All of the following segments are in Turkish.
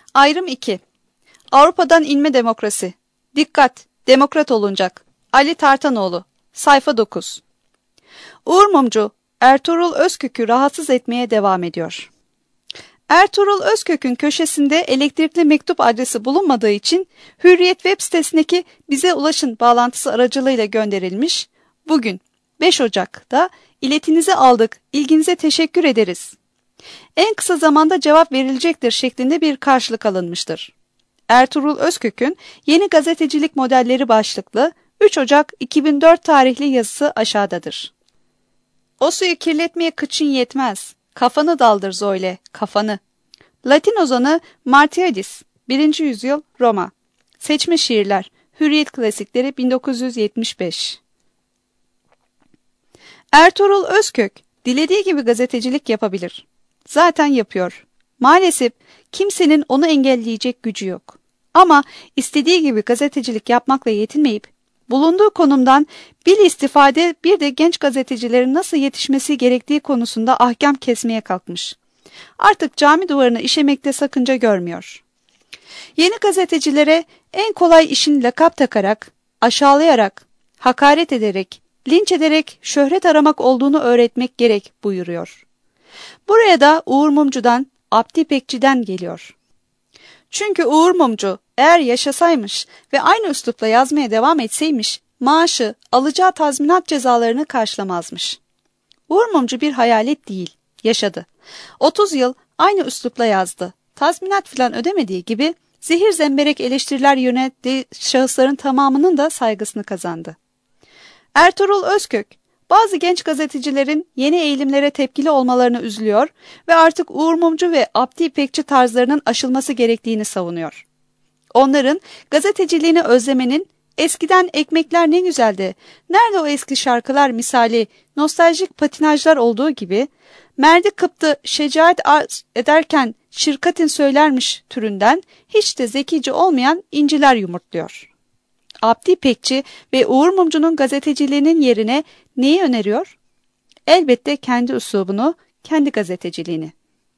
Ayrım 2. Avrupa'dan inme demokrasi. Dikkat! Demokrat olunacak. Ali Tartanoğlu. Sayfa 9. Uğur Mumcu, Ertuğrul Özkök'ü rahatsız etmeye devam ediyor. Ertuğrul Özkök'ün köşesinde elektrikli mektup adresi bulunmadığı için Hürriyet web sitesindeki bize ulaşın bağlantısı aracılığıyla gönderilmiş, bugün 5 Ocak'ta iletinizi aldık, ilginize teşekkür ederiz. En kısa zamanda cevap verilecektir şeklinde bir karşılık alınmıştır. Ertuğrul Özkök'ün Yeni Gazetecilik Modelleri başlıklı 3 Ocak 2004 tarihli yazısı aşağıdadır. O suyu kirletmeye kıçın yetmez. Kafanı daldır Zoyle, kafanı. Latin ozanı Martialis, 1. yüzyıl Roma. Seçme şiirler, Hürriyet Klasikleri 1975. Ertuğrul Özkök, dilediği gibi gazetecilik yapabilir. Zaten yapıyor. Maalesef kimsenin onu engelleyecek gücü yok. Ama istediği gibi gazetecilik yapmakla yetinmeyip, bulunduğu konumdan istifade bir de genç gazetecilerin nasıl yetişmesi gerektiği konusunda ahkam kesmeye kalkmış. Artık cami duvarına işemekte sakınca görmüyor. Yeni gazetecilere en kolay işin lakap takarak, aşağılayarak, hakaret ederek, linç ederek şöhret aramak olduğunu öğretmek gerek buyuruyor. Buraya da Uğur Mumcu'dan, Abdi İpekçi'den geliyor. Çünkü Uğur Mumcu eğer yaşasaymış ve aynı üslupla yazmaya devam etseymiş, maaşı, alacağı tazminat cezalarını karşılamazmış. Uğur Mumcu bir hayalet değil, yaşadı. 30 yıl aynı üslupla yazdı. Tazminat filan ödemediği gibi zehir zemberek eleştiriler yönettiği şahısların tamamının da saygısını kazandı. Ertuğrul Özkök, bazı genç gazetecilerin yeni eğilimlere tepkili olmalarını üzülüyor ve artık Uğur Mumcu ve Abdi İpekçi tarzlarının aşılması gerektiğini savunuyor. Onların gazeteciliğini özlemenin, eskiden ekmekler ne güzeldi, nerede o eski şarkılar misali nostaljik patinajlar olduğu gibi, merdi kıptı şecaat arz ederken şirkatin söylermiş türünden hiç de zekice olmayan inciler yumurtluyor. Abdi İpekçi ve Uğur Mumcu'nun gazeteciliğinin yerine neyi öneriyor? Elbette kendi üslubunu, kendi gazeteciliğini.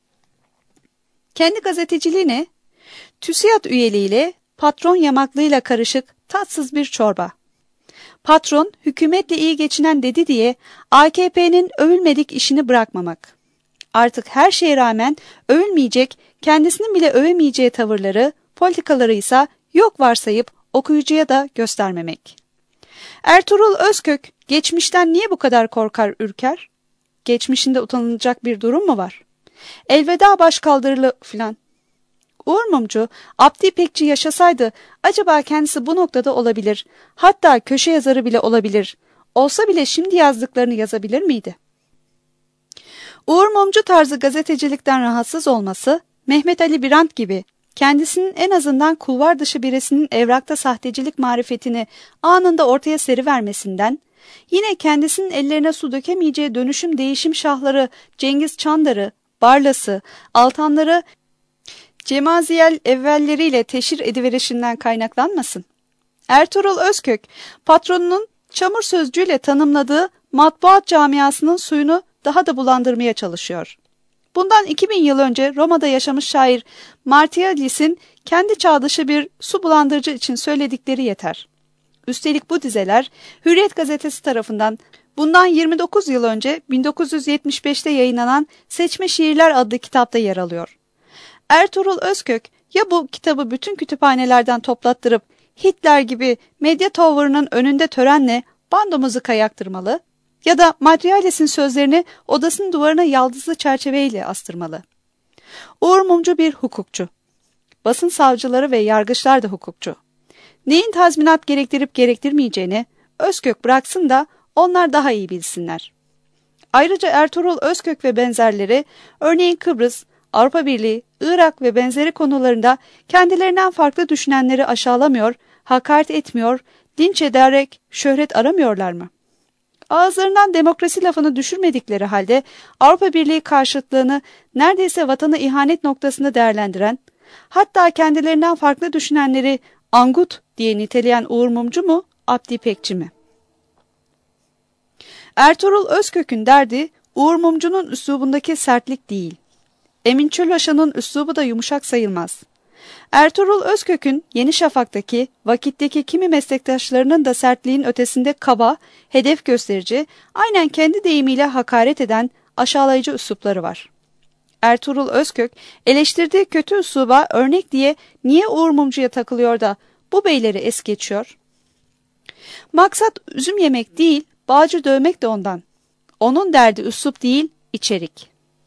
Kendi gazeteciliği ne? TÜSİAD üyeliğiyle, patron yamaklığıyla karışık tatsız bir çorba. Patron hükümetle iyi geçinen dedi diye AKP'nin övülmedik işini bırakmamak. Artık her şeye rağmen övülmeyecek, kendisinin bile övemeyeceği tavırları, politikaları ise yok varsayıp okuyucuya da göstermemek. Ertuğrul Özkök geçmişten niye bu kadar korkar ürker? Geçmişinde utanılacak bir durum mu var? Elveda başkaldırılı filan. Uğur Mumcu, Abdi İpekçi yaşasaydı acaba kendisi bu noktada olabilir, hatta köşe yazarı bile olabilir, olsa bile şimdi yazdıklarını yazabilir miydi? Uğur Mumcu tarzı gazetecilikten rahatsız olması, Mehmet Ali Birant gibi kendisinin en azından kulvar dışı birisinin evrakta sahtecilik marifetini anında ortaya serivermesinden, yine kendisinin ellerine su dökemeyeceği dönüşüm değişim şahları Cengiz Çandar'ı, Barlas'ı, Altanları Cemaziyel evvelleriyle teşhir ediverişinden kaynaklanmasın. Ertuğrul Özkök, patronunun çamur sözcüğüyle tanımladığı matbuat camiasının suyunu daha da bulandırmaya çalışıyor. Bundan 2000 yıl önce Roma'da yaşamış şair Martialis'in kendi çağdaşı bir su bulandırıcı için söyledikleri yeter. Üstelik bu dizeler Hürriyet gazetesi tarafından bundan 29 yıl önce 1975'te yayınlanan Seçme Şiirler adlı kitapta yer alıyor. Ertuğrul Özkök ya bu kitabı bütün kütüphanelerden toplattırıp Hitler gibi medya tower'ının önünde törenle bando muzika yaktırmalı ya da Martialis'in sözlerini odasının duvarına yaldızlı çerçeveyle astırmalı. Uğur Mumcu bir hukukçu. Basın savcıları ve yargıçlar da hukukçu. Neyin tazminat gerektirip gerektirmeyeceğini Özkök bıraksın da onlar daha iyi bilsinler. Ayrıca Ertuğrul Özkök ve benzerleri, örneğin Kıbrıs, Avrupa Birliği, Irak ve benzeri konularında kendilerinden farklı düşünenleri aşağılamıyor, hakaret etmiyor, linç ederek şöhret aramıyorlar mı? Ağızlarından demokrasi lafını düşürmedikleri halde Avrupa Birliği karşıtlığını neredeyse vatana ihanet noktasında değerlendiren, hatta kendilerinden farklı düşünenleri angut diye niteleyen Uğur Mumcu mu, Abdi İpekçi mi? Ertuğrul Özkök'ün derdi Uğur Mumcu'nun üslubundaki sertlik değil. Emin Çölaşan'ın üslubu da yumuşak sayılmaz. Ertuğrul Özkök'ün Yeni Şafak'taki, Vakit'teki kimi meslektaşlarının da sertliğin ötesinde kaba, hedef gösterici, aynen kendi deyimiyle hakaret eden aşağılayıcı üslupları var. Ertuğrul Özkök eleştirdiği kötü üsluba örnek diye niye Uğur Mumcu'ya takılıyor da bu beyleri es geçiyor? Maksat üzüm yemek değil, bağcı dövmek de ondan. Onun derdi üslup değil, içerik.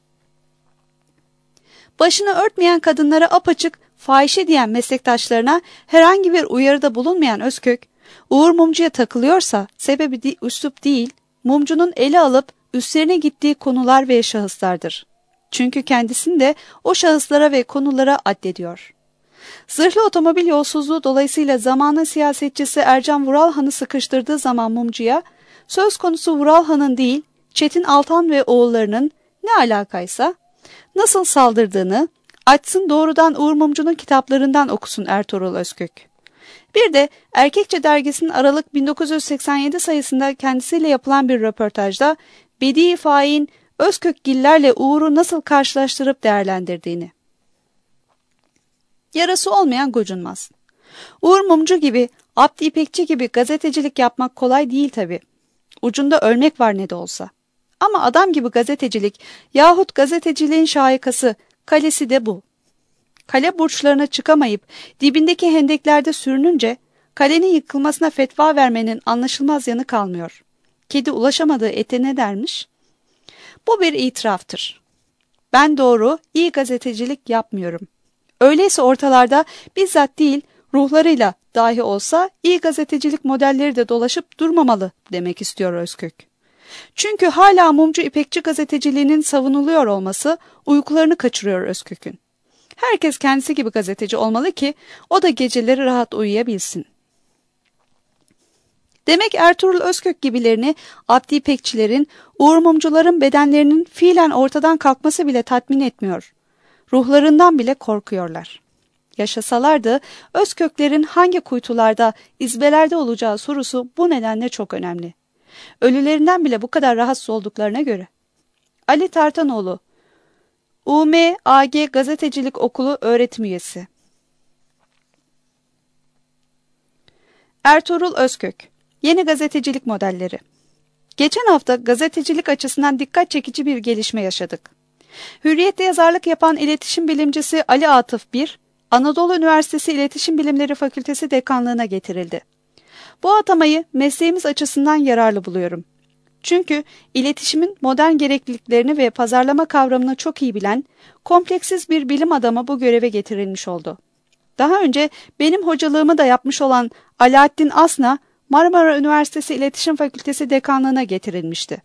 Başını örtmeyen kadınlara apaçık fahişe diyen meslektaşlarına herhangi bir uyarıda bulunmayan Özkök, Uğur Mumcu'ya takılıyorsa sebebi üslup değil, mumcunun ele alıp üstlerine gittiği konular ve şahıslardır. Çünkü kendisini de o şahıslara ve konulara addediyor. Zırhlı otomobil yolsuzluğu dolayısıyla zamanın siyasetçisi Ercan Vuralhan'ı sıkıştırdığı zaman mumcuya, söz konusu Vuralhan'ın değil, Çetin Altan ve oğullarının ne alakaysa, nasıl saldırdığını, açsın doğrudan Uğur Mumcu'nun kitaplarından okusun Ertuğrul Özkök. Bir de Erkekçe dergisinin Aralık 1987 sayısında kendisiyle yapılan bir röportajda Bedi Faik'in Özkökgillerle Uğur'u nasıl karşılaştırıp değerlendirdiğini. Yarası olmayan gocunmaz. Uğur Mumcu gibi, Abdi İpekçi gibi gazetecilik yapmak kolay değil tabii. Ucunda ölmek var ne de olsa. Ama adam gibi gazetecilik yahut gazeteciliğin şahikası, kalesi de bu. Kale burçlarına çıkamayıp dibindeki hendeklerde sürününce kalenin yıkılmasına fetva vermenin anlaşılmaz yanı kalmıyor. Kedi ulaşamadığı ete ne dermiş? Bu bir itiraftır. Ben doğru, iyi gazetecilik yapmıyorum. Öyleyse ortalarda bizzat değil, ruhlarıyla dahi olsa iyi gazetecilik modelleri de dolaşıp durmamalı demek istiyor Özkök. Çünkü hala mumcu İpekçi gazeteciliğinin savunuluyor olması uykularını kaçırıyor Özkök'ün. Herkes kendisi gibi gazeteci olmalı ki o da geceleri rahat uyuyabilsin. Demek Ertuğrul Özkök gibilerini Abdi İpekçilerin, Uğur Mumcuların bedenlerinin fiilen ortadan kalkması bile tatmin etmiyor. Ruhlarından bile korkuyorlar. Yaşasalardı Özköklerin hangi kuytularda, izbelerde olacağı sorusu bu nedenle çok önemli. Ölülerinden bile bu kadar rahatsız olduklarına göre. Ali Tartanoğlu, UMAG Gazetecilik Okulu öğretim üyesi. Ertuğrul Özkök, Yeni gazetecilik modelleri. Geçen hafta gazetecilik açısından dikkat çekici bir gelişme yaşadık. Hürriyet'te yazarlık yapan iletişim bilimcisi Ali Atıf Bir, Anadolu Üniversitesi İletişim Bilimleri Fakültesi dekanlığına getirildi. Bu atamayı mesleğimiz açısından yararlı buluyorum. Çünkü iletişimin modern gerekliliklerini ve pazarlama kavramını çok iyi bilen, kompleksiz bir bilim adamı bu göreve getirilmiş oldu. Daha önce benim hocalığımı da yapmış olan Alaaddin Asna, Marmara Üniversitesi İletişim Fakültesi dekanlığına getirilmişti.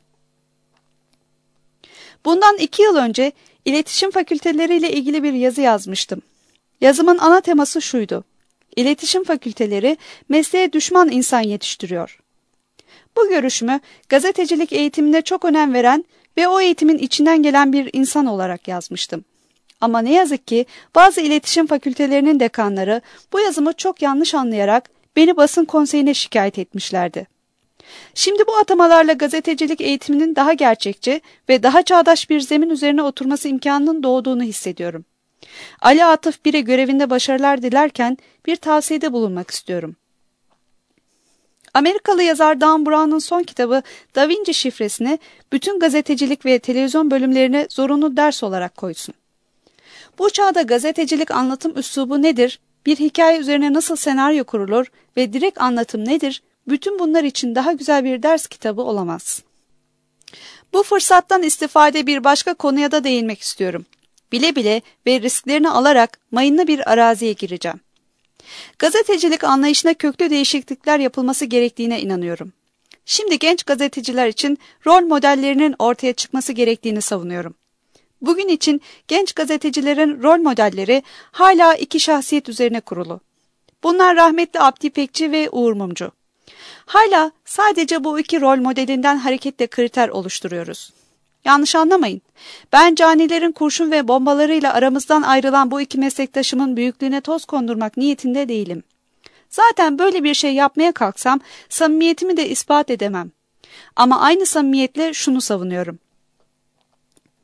Bundan 2 yıl önce iletişim fakülteleriyle ilgili bir yazı yazmıştım. Yazımın ana teması şuydu: İletişim fakülteleri mesleğe düşman insan yetiştiriyor. Bu görüşümü gazetecilik eğitimine çok önem veren ve o eğitimin içinden gelen bir insan olarak yazmıştım. Ama ne yazık ki bazı iletişim fakültelerinin dekanları bu yazımı çok yanlış anlayarak beni basın konseyine şikayet etmişlerdi. Şimdi bu atamalarla gazetecilik eğitiminin daha gerçekçi ve daha çağdaş bir zemin üzerine oturması imkanının doğduğunu hissediyorum. Ali Atıf Bir'e görevinde başarılar dilerken bir tavsiyede bulunmak istiyorum. Amerikalı yazar Dan Brown'un son kitabı Da Vinci şifresini bütün gazetecilik ve televizyon bölümlerine zorunlu ders olarak koysun. Bu çağda gazetecilik anlatım üslubu nedir, bir hikaye üzerine nasıl senaryo kurulur ve direkt anlatım nedir, bütün bunlar için daha güzel bir ders kitabı olamaz. Bu fırsattan istifade bir başka konuya da değinmek istiyorum. Bile bile ve risklerini alarak mayınlı bir araziye gireceğim. Gazetecilik anlayışına köklü değişiklikler yapılması gerektiğine inanıyorum. Şimdi genç gazeteciler için rol modellerinin ortaya çıkması gerektiğini savunuyorum. Bugün için genç gazetecilerin rol modelleri hala 2 şahsiyet üzerine kurulu. Bunlar rahmetli Abdi İpekçi ve Uğur Mumcu. Hala sadece bu 2 rol modelinden hareketle kriter oluşturuyoruz. Yanlış anlamayın. Ben canilerin kurşun ve bombalarıyla aramızdan ayrılan bu 2 meslektaşımın büyüklüğüne toz kondurmak niyetinde değilim. Zaten böyle bir şey yapmaya kalksam samimiyetimi de ispat edemem. Ama aynı samimiyetle şunu savunuyorum.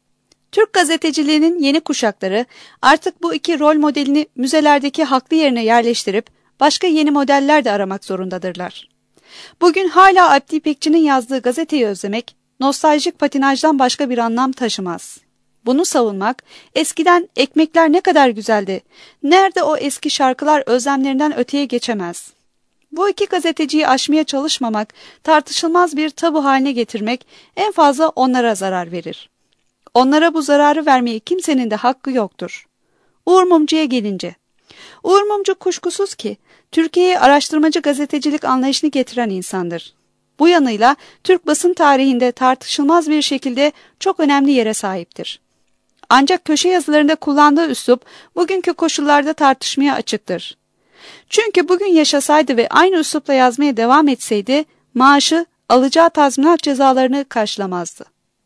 Türk gazeteciliğinin yeni kuşakları artık bu iki rol modelini müzelerdeki haklı yerine yerleştirip başka yeni modeller de aramak zorundadırlar. Bugün hala Abdi İpekçi'nin yazdığı gazeteyi özlemek, nostaljik patinajdan başka bir anlam taşımaz. Bunu savunmak, eskiden ekmekler ne kadar güzeldi, nerede o eski şarkılar özlemlerinden öteye geçemez. Bu iki gazeteciyi aşmaya çalışmamak, tartışılmaz bir tabu haline getirmek en fazla onlara zarar verir. Onlara bu zararı vermeye kimsenin de hakkı yoktur. Uğur Mumcu'ya gelince, Uğur Mumcu kuşkusuz ki Türkiye'ye araştırmacı gazetecilik anlayışını getiren insandır. Bu yanıyla Türk basın tarihinde tartışılmaz bir şekilde çok önemli yere sahiptir. Ancak köşe yazılarında kullandığı üslup bugünkü koşullarda tartışmaya açıktır. Çünkü bugün yaşasaydı ve aynı üslupla yazmaya devam etseydi maaşı alacağı tazminat cezalarını karşılamazdı.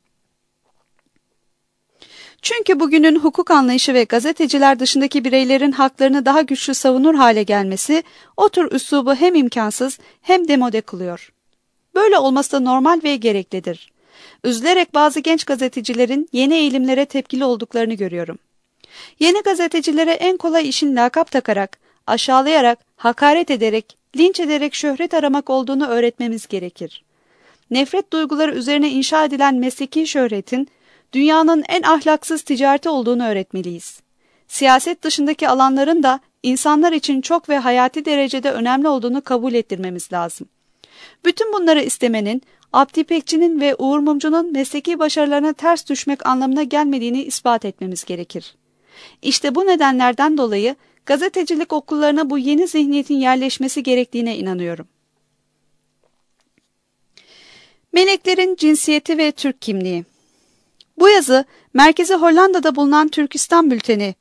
Çünkü bugünün hukuk anlayışı ve gazeteciler dışındaki bireylerin haklarını daha güçlü savunur hale gelmesi o tür üslubu hem imkansız hem demode kılıyor. Böyle olması da normal ve gereklidir. Üzülerek bazı genç gazetecilerin yeni eğilimlere tepkili olduklarını görüyorum. Yeni gazetecilere en kolay işin lakap takarak, aşağılayarak, hakaret ederek, linç ederek şöhret aramak olduğunu öğretmemiz gerekir. Nefret duyguları üzerine inşa edilen mesleki şöhretin, dünyanın en ahlaksız ticareti olduğunu öğretmeliyiz. Siyaset dışındaki alanların da insanlar için çok ve hayati derecede önemli olduğunu kabul ettirmemiz lazım. Bütün bunları istemenin, Abdi İpekçi'nin ve Uğur Mumcu'nun mesleki başarılarına ters düşmek anlamına gelmediğini ispat etmemiz gerekir. İşte bu nedenlerden dolayı gazetecilik okullarına bu yeni zihniyetin yerleşmesi gerektiğine inanıyorum. Meleklerin cinsiyeti ve Türk kimliği. Bu yazı merkezi Hollanda'da bulunan Türkistan Bülteni,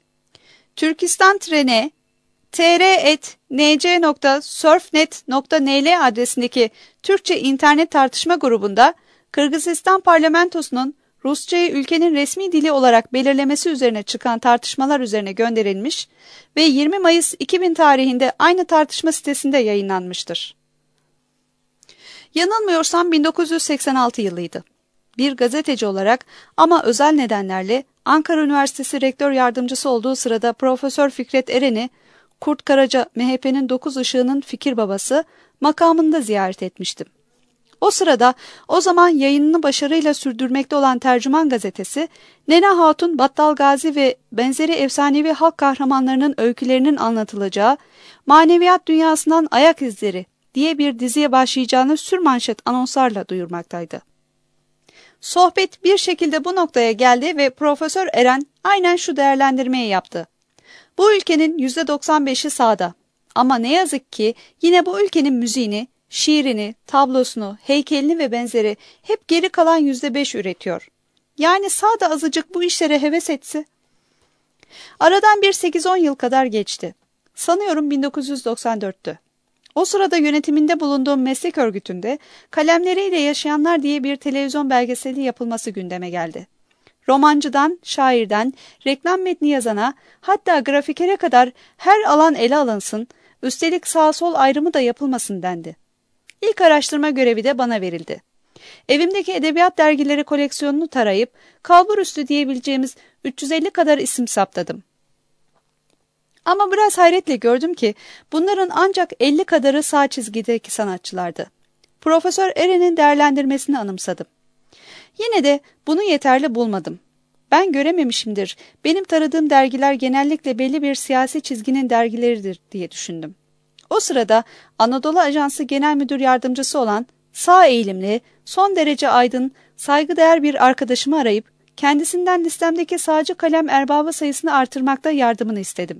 turkistan-tr@nc.surfnet.nl adresindeki Türkçe internet tartışma grubunda Kırgızistan parlamentosunun Rusçayı ülkenin resmi dili olarak belirlemesi üzerine çıkan tartışmalar üzerine gönderilmiş ve 20 Mayıs 2000 tarihinde aynı tartışma sitesinde yayınlanmıştır. Yanılmıyorsam 1986 yılıydı. Bir gazeteci olarak ama özel nedenlerle Ankara Üniversitesi Rektör Yardımcısı olduğu sırada Profesör Fikret Eren'i, Kurt Karaca, MHP'nin 9 Işığı'nın fikir babası, makamında ziyaret etmiştim. O sırada o zaman yayınını başarıyla sürdürmekte olan Tercüman Gazetesi, Nene Hatun, Battal Gazi ve benzeri efsanevi halk kahramanlarının öykülerinin anlatılacağı Maneviyat Dünyasından Ayak İzleri diye bir diziye başlayacağını sürmanşet anonslarla duyurmaktaydı. Sohbet bir şekilde bu noktaya geldi ve Profesör Eren aynen şu değerlendirmeyi yaptı. Bu ülkenin %95'i sağda ama ne yazık ki yine bu ülkenin müziğini, şiirini, tablosunu, heykelini ve benzeri hep geri kalan %5 üretiyor. Yani sağda azıcık bu işlere heves etse. Aradan bir 8-10 yıl kadar geçti. Sanıyorum 1994'tü. O sırada yönetiminde bulunduğum meslek örgütünde Kalemleriyle Yaşayanlar diye bir televizyon belgeseli yapılması gündeme geldi. Romancıdan, şairden, reklam metni yazana, hatta grafikere kadar her alan ele alınsın, üstelik sağ sol ayrımı da yapılmasın dendi. İlk araştırma görevi de bana verildi. Evimdeki edebiyat dergileri koleksiyonunu tarayıp, kalburüstü diyebileceğimiz 350 kadar isim saptadım. Ama biraz hayretle gördüm ki bunların ancak 50 kadarı sağ çizgideki sanatçılardı. Profesör Eren'in değerlendirmesini anımsadım. Yine de bunu yeterli bulmadım. Ben görememişimdir, benim taradığım dergiler genellikle belli bir siyasi çizginin dergileridir diye düşündüm. O sırada Anadolu Ajansı Genel Müdür Yardımcısı olan sağ eğilimli, son derece aydın, saygıdeğer bir arkadaşımı arayıp kendisinden listemdeki sağcı kalem erbabı sayısını artırmakta yardımını istedim.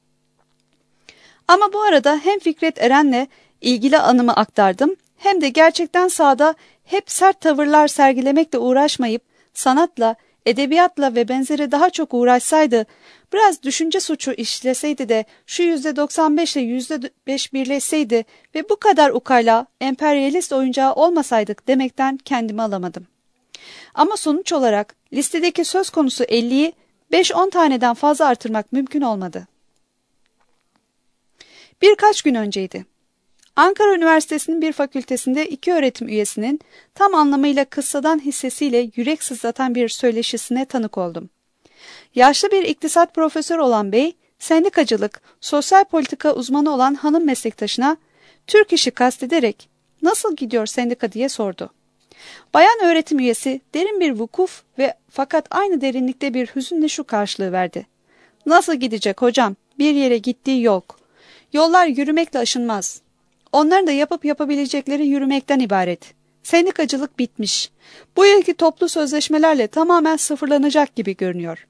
Ama bu arada hem Fikret Eren'le ilgili anımı aktardım hem de gerçekten sahada hep sert tavırlar sergilemekle uğraşmayıp sanatla, edebiyatla ve benzeri daha çok uğraşsaydı, biraz düşünce suçu işleseydi de şu %95 ile %5 birleşseydi ve bu kadar ukala, emperyalist oyuncağı olmasaydık demekten kendimi alamadım. Ama sonuç olarak listedeki söz konusu 50'yi 5-10 taneden fazla artırmak mümkün olmadı. Birkaç gün önceydi. Ankara Üniversitesi'nin bir fakültesinde 2 öğretim üyesinin tam anlamıyla kıssadan hissesiyle yürek sızlatan bir söyleşisine tanık oldum. Yaşlı bir iktisat profesörü olan bey, sendikacılık, sosyal politika uzmanı olan hanım meslektaşına Türk işi kastederek "Nasıl gidiyor sendika?" diye sordu. Bayan öğretim üyesi derin bir vukuf ve fakat aynı derinlikte bir hüzünle şu karşılığı verdi. "Nasıl gidecek hocam? Bir yere gittiği yok. Yollar yürümekle aşınmaz. Onların da yapıp yapabilecekleri yürümekten ibaret. Sendikacılık bitmiş. Bu yılki toplu sözleşmelerle tamamen sıfırlanacak gibi görünüyor.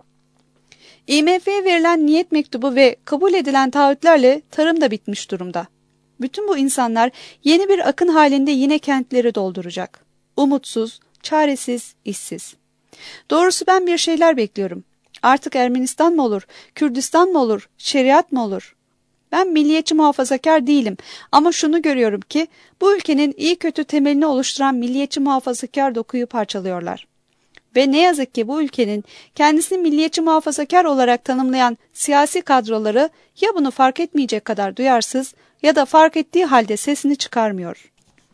IMF'ye verilen niyet mektubu ve kabul edilen taahhütlerle tarım da bitmiş durumda. Bütün bu insanlar yeni bir akın halinde yine kentleri dolduracak. Umutsuz, çaresiz, işsiz. Doğrusu ben bir şeyler bekliyorum. Artık Ermenistan mı olur, Kürdistan mı olur, şeriat mı olur? Ben milliyetçi muhafazakar değilim ama şunu görüyorum ki bu ülkenin iyi kötü temelini oluşturan milliyetçi muhafazakar dokuyu parçalıyorlar. Ve ne yazık ki bu ülkenin kendisini milliyetçi muhafazakar olarak tanımlayan siyasi kadroları ya bunu fark etmeyecek kadar duyarsız ya da fark ettiği halde sesini çıkarmıyor.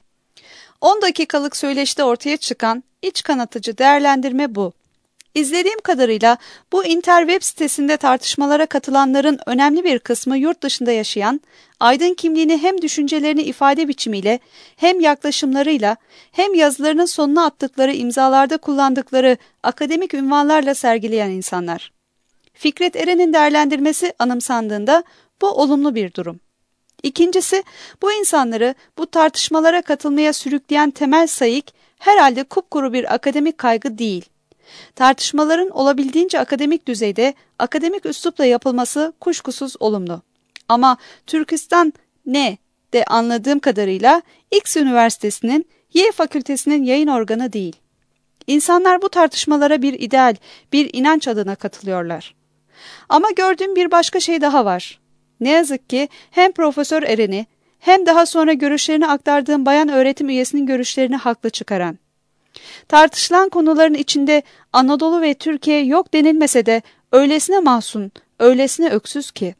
10 dakikalık söyleşide ortaya çıkan iç kanatıcı değerlendirme bu. İzlediğim kadarıyla bu interweb sitesinde tartışmalara katılanların önemli bir kısmı yurt dışında yaşayan, aydın kimliğini hem düşüncelerini ifade biçimiyle hem yaklaşımlarıyla hem yazılarının sonuna attıkları imzalarda kullandıkları akademik ünvanlarla sergileyen insanlar. Fikret Eren'in değerlendirmesi anımsandığında bu olumlu bir durum. İkincisi, bu insanları bu tartışmalara katılmaya sürükleyen temel sayık herhalde kupkuru bir akademik kaygı değil. Tartışmaların olabildiğince akademik düzeyde, akademik üslupla yapılması kuşkusuz olumlu. Ama Türkistan ne de anladığım kadarıyla X Üniversitesi'nin, Y Fakültesinin yayın organı değil. İnsanlar bu tartışmalara bir ideal, bir inanç adına katılıyorlar. Ama gördüğüm bir başka şey daha var. Ne yazık ki hem Profesör Eren'i hem daha sonra görüşlerini aktardığım bayan öğretim üyesinin görüşlerini haklı çıkaran. Tartışılan konuların içinde Anadolu ve Türkiye yok denilmese de öylesine mahzun, öylesine öksüz ki.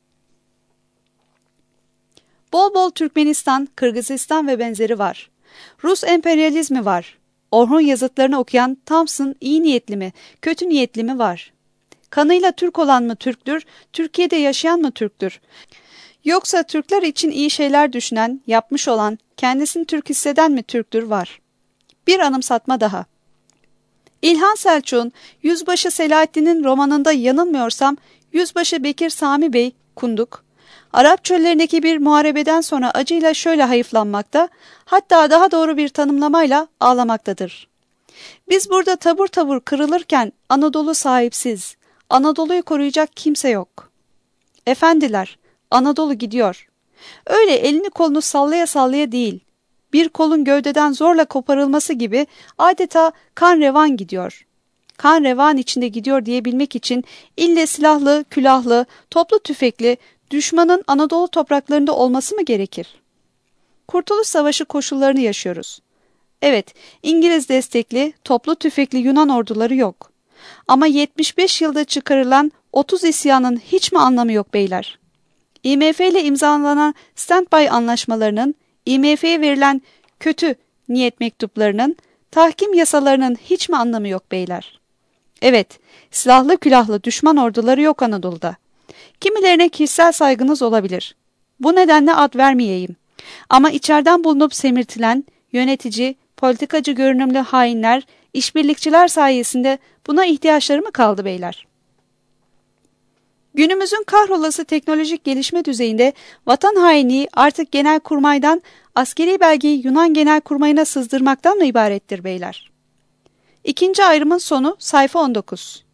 Bol bol Türkmenistan, Kırgızistan ve benzeri var. Rus emperyalizmi var. Orhun yazıtlarını okuyan Thompson iyi niyetli mi, kötü niyetli mi var. Kanıyla Türk olan mı Türktür, Türkiye'de yaşayan mı Türktür? Yoksa Türkler için iyi şeyler düşünen, yapmış olan, kendisini Türk hisseden mi Türktür var. Bir anımsatma daha. İlhan Selçuk'un Yüzbaşı Selahaddin'in romanında yanılmıyorsam Yüzbaşı Bekir Sami Bey, Kunduk, Arap çöllerindeki bir muharebeden sonra acıyla şöyle hayıflanmakta, hatta daha doğru bir tanımlamayla ağlamaktadır. Biz burada tabur tabur kırılırken Anadolu sahipsiz, Anadolu'yu koruyacak kimse yok. Efendiler, Anadolu gidiyor. Öyle elini kolunu sallaya sallaya değil, bir kolun gövdeden zorla koparılması gibi adeta kan revan gidiyor. Kan revan içinde gidiyor diyebilmek için ille silahlı, külahlı, toplu tüfekli, düşmanın Anadolu topraklarında olması mı gerekir? Kurtuluş Savaşı koşullarını yaşıyoruz. Evet, İngiliz destekli, toplu tüfekli Yunan orduları yok. Ama 75 yılda çıkarılan 30 isyanın hiç mi anlamı yok beyler? IMF ile imzalanan standby anlaşmalarının, IMF'ye verilen kötü niyet mektuplarının, tahkim yasalarının hiç mi anlamı yok beyler? Evet, silahlı külahlı düşman orduları yok Anadolu'da. Kimilerine kişisel saygınız olabilir. Bu nedenle ad vermeyeyim. Ama içeriden bulunup semirtilen, yönetici, politikacı görünümlü hainler, işbirlikçiler sayesinde buna ihtiyaçları mı kaldı beyler? Günümüzün kahrolası teknolojik gelişme düzeyinde vatan hainliği artık Genelkurmay'dan askeri belgeyi Yunan Genelkurmay'ına sızdırmaktan mı ibarettir beyler? İkinci ayrımın sonu sayfa 19.